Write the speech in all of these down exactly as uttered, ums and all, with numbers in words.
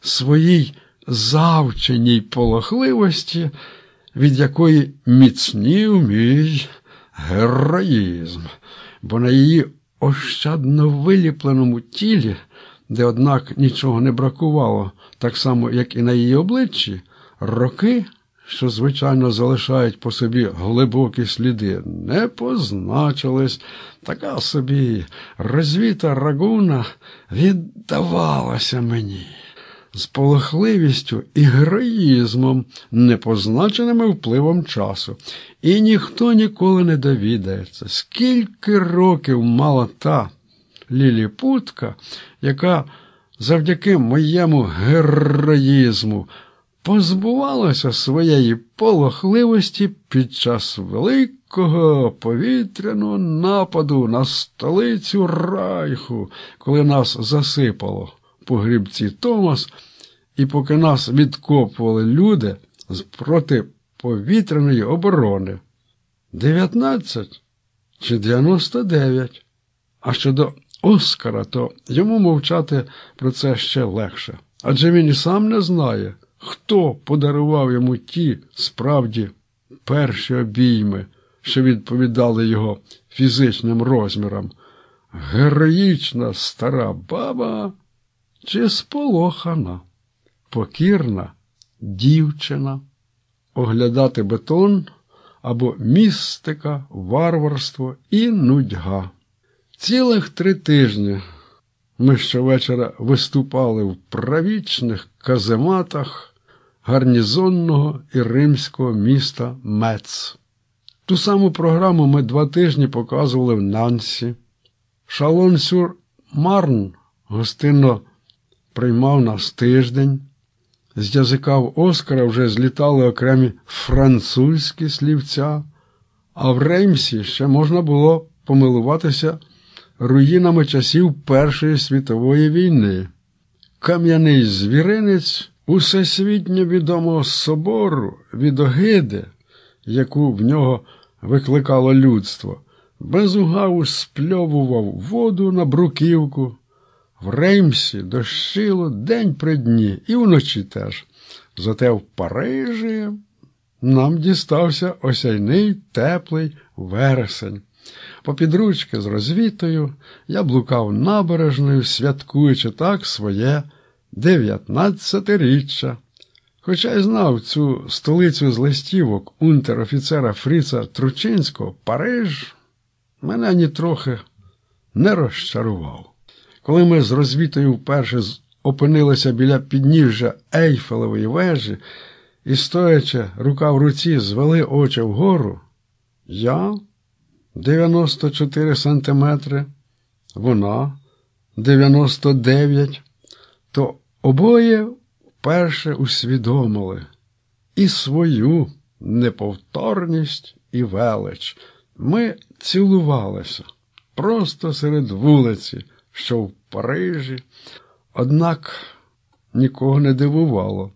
своїй завченій полохливості, від якої міцнів мій героїзм, бо на її ощадно виліпленому тілі, де, однак, нічого не бракувало, так само, як і на її обличчі, роки, що, звичайно, залишають по собі глибокі сліди, не позначились. Така собі розвіта рагуна віддавалася мені з полохливістю і героїзмом, непозначеними впливом часу. І ніхто ніколи не довідається, скільки років мала та ліліпутка, яка завдяки моєму героїзму позбувалася своєї полохливості під час великого повітряного нападу на столицю Райху, коли нас засипало в погрібці Томас, і поки нас відкопували люди з протиповітряної оборони. дев'ятнадцять чи дев'яносто дев'ять. А щодо Оскара, то йому мовчати про це ще легше. Адже він і сам не знає, хто подарував йому ті, справді, перші обійми, що відповідали його фізичним розмірам. Героїчна стара баба чи сполохана, покірна дівчина. Оглядати бетон або містика, варварство і нудьга. Цілих три тижні ми щовечора виступали в правічних казематах гарнізонного і римського міста Мец. Ту саму програму ми два тижні показували в Нансі. Шалон-сюр-Марн гостинно приймав нас тиждень. З язика в Оскара вже злітали окремі французькі слівця, а в Реймсі ще можна було помилуватися руїнами часів Першої світової війни. Кам'яний звіринець усесвітньо відомого собору від огиди, яку в нього викликало людство, без угаву спльовував воду на бруківку. В Реймсі дощило день при дні і вночі теж. Зате в Парижі нам дістався осяйний теплий вересень. Попід ручки з розвітою я блукав набережною, святкуючи так своє дев'ятнадцятиріччя. Хоча й знав цю столицю з листівок унтер-офіцера Фріца Тручинського, Париж мене нітрохи не розчарував. Коли ми з розвітою вперше опинилися біля підніжжя Ейфелевої вежі і, стоячи рука в руці, звели очі вгору, я дев'яносто чотири сантиметри, вона дев'яносто дев'ять, то обоє вперше усвідомили і свою неповторність, і велич. Ми цілувалися просто серед вулиці, що в Парижі. Однак нікого не дивувало.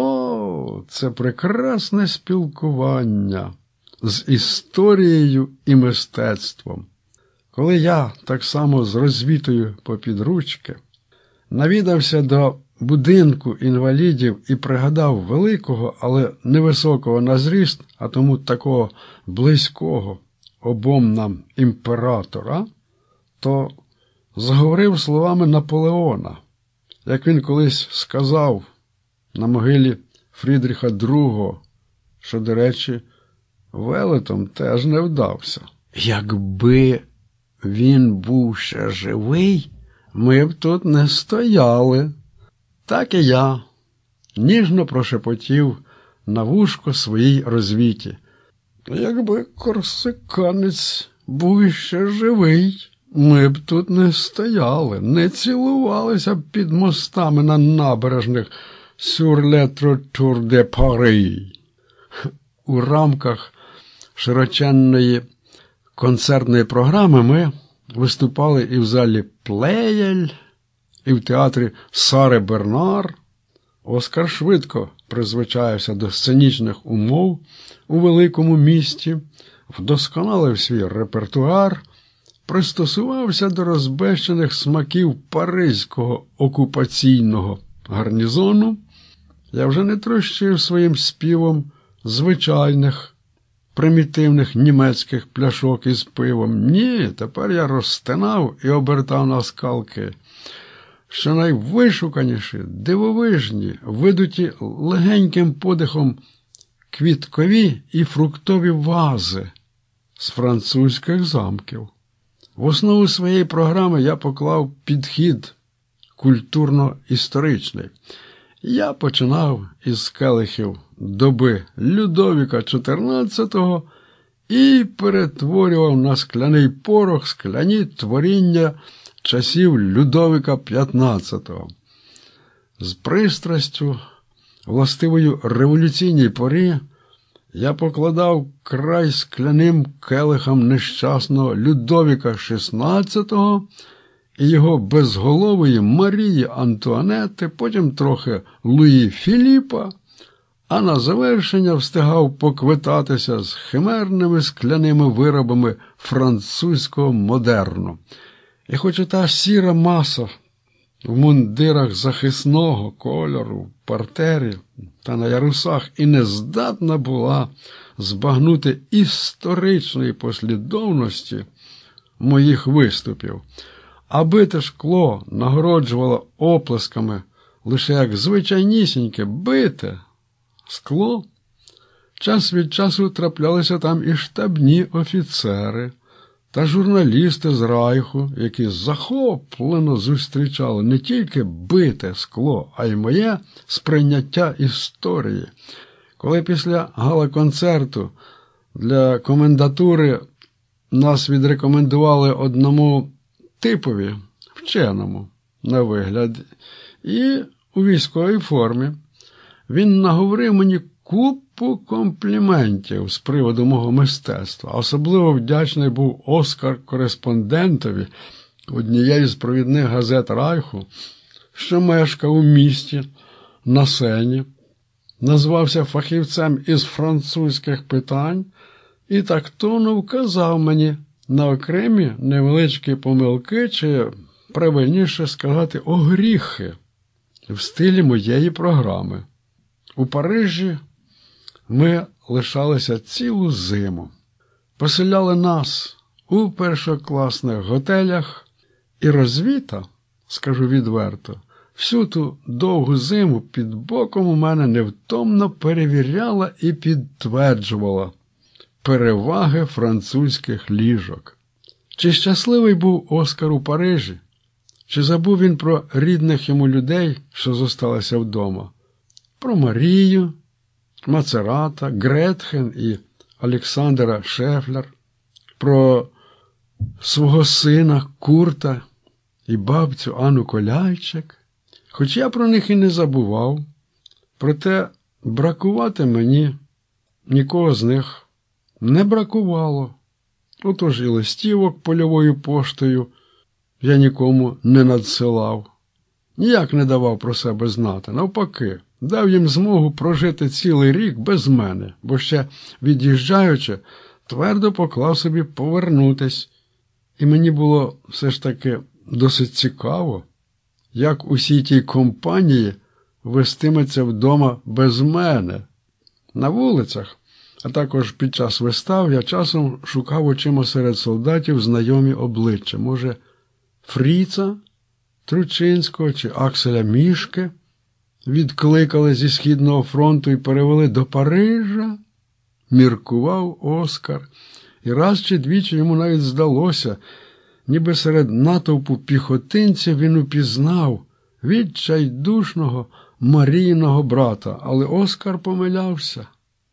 О, це прекрасне спілкування з історією і мистецтвом. Коли я, так само з розвітою попід ручки, навідався до будинку інвалідів і пригадав великого, але невисокого на зріст, а тому такого близького обом нам імператора, то заговорив словами Наполеона, як він колись сказав на могилі Фрідріха другого, що, до речі, велетом теж не вдався. Якби він був ще живий, ми б тут не стояли. Так і я ніжно прошепотів на вушко своїй розвіті. Якби корсиканець був ще живий, ми б тут не стояли, не цілувалися б під мостами на набережних «Sur le trottoir de Paris». У рамках широченної концертної програми ми виступали і в залі «Плеєль», і в театрі «Сари Бернар». Оскар швидко призвичаєвся до сценічних умов у великому місті, вдосконалив свій репертуар, пристосувався до розбещених смаків паризького окупаційного гарнізону, я вже не трощив своїм співом звичайних, примітивних німецьких пляшок із пивом. Ні, тепер я розтинав і обертав на скалки. Що найвишуканіші, дивовижні, видуті легеньким подихом квіткові і фруктові вази з французьких замків. В основу своєї програми я поклав підхід культурно-історичний. Я починав із келихів доби Людовіка чотирнадцятого і перетворював на скляний порох скляні творіння часів Людовіка п'ятнадцятого. З пристрастю, властивою революційній порі, я покладав край скляним келихам нещасного Людовіка шістнадцятого і його безголової Марії Антуанети, потім трохи Луї Філіпа, а на завершення встигав поквитатися з химерними скляними виробами французького модерну. І хоч та сіра маса в мундирах захисного кольору, в партері та на ярусах і не здатна була збагнути історичної послідовності моїх виступів, а бите шкло нагороджувало оплесками лише як звичайнісіньке бите скло, час від часу траплялися там і штабні офіцери та журналісти з Райху, які захоплено зустрічали не тільки бите скло, а й моє сприйняття історії. Коли після гала-концерту для комендатури нас відрекомендували одному типові, вченому, на вигляд, і у військовій формі, він наговорив мені купу компліментів з приводу мого мистецтва. Особливо вдячний був Оскар-кореспондентові однієї з провідних газет Райху, що мешкав у місті на Сені, назвався фахівцем із французьких питань і тактовно вказав мені на окремі невеличкі помилки, чи, правильніше сказати, огріхи в стилі моєї програми. У Парижі ми лишалися цілу зиму. Поселяли нас у першокласних готелях, і розвіта, скажу відверто, всю ту довгу зиму під боком у мене невтомно перевіряла і підтверджувала переваги французьких ліжок. Чи щасливий був Оскар у Парижі? Чи забув він про рідних йому людей, що зосталися вдома? Про Марію, Мацерата, Гретхен і Олександра Шефлер, про свого сина Курта і бабцю Анну Коляйчик. Хоч я про них і не забував, проте бракувати мені нікого з них не бракувало. Отож і листівок польовою поштою я нікому не надсилав, ніяк не давав про себе знати. Навпаки, дав їм змогу прожити цілий рік без мене, бо ще, від'їжджаючи, твердо поклав собі повернутись. І мені було все ж таки досить цікаво, як усій тій компанії вестиметься вдома без мене. На вулицях, а також під час вистав, я часом шукав очима серед солдатів знайомі обличчя. Може, Фріца Тручинського чи Акселя Мішки відкликали зі Східного фронту і перевели до Парижа? Міркував Оскар. І раз чи двічі йому навіть здалося, ніби серед натовпу піхотинців він упізнав відчайдушного Марійного брата. Але Оскар помилявся.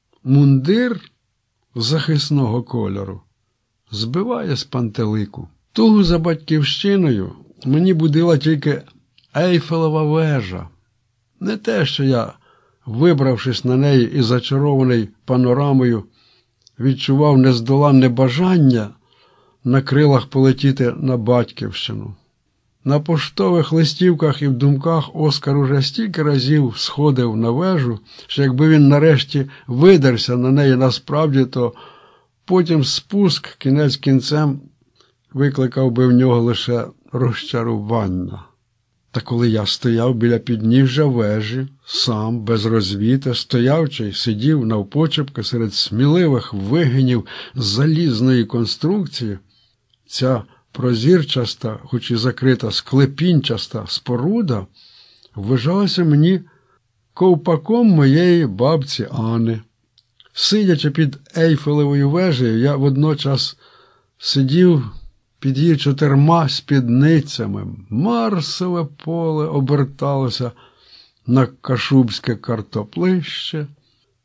Мундир захисного кольору збиває з пантелику. Тугу за батьківщиною мені будила тільки Ейфелева вежа. Не те, що я, вибравшись на неї і зачарований панорамою, відчував нездоланне бажання на крилах полетіти на батьківщину. На поштових листівках і в думках Оскар уже стільки разів сходив на вежу, що якби він нарешті видерся на неї насправді, то потім спуск кінець кінцем викликав би в нього лише розчарування. Та коли я стояв біля підніжжя вежі, сам, без розвіти, стоявчий, сидів навпочепки серед сміливих вигинів залізної конструкції, ця прозірчаста, хоч і закрита склепінчаста споруда вважалася мені ковпаком моєї бабці Ани. Сидячи під Ейфелевою вежею, я водночас сидів під її чотирма спідницями. Марсове поле оберталося на кашубське картоплище,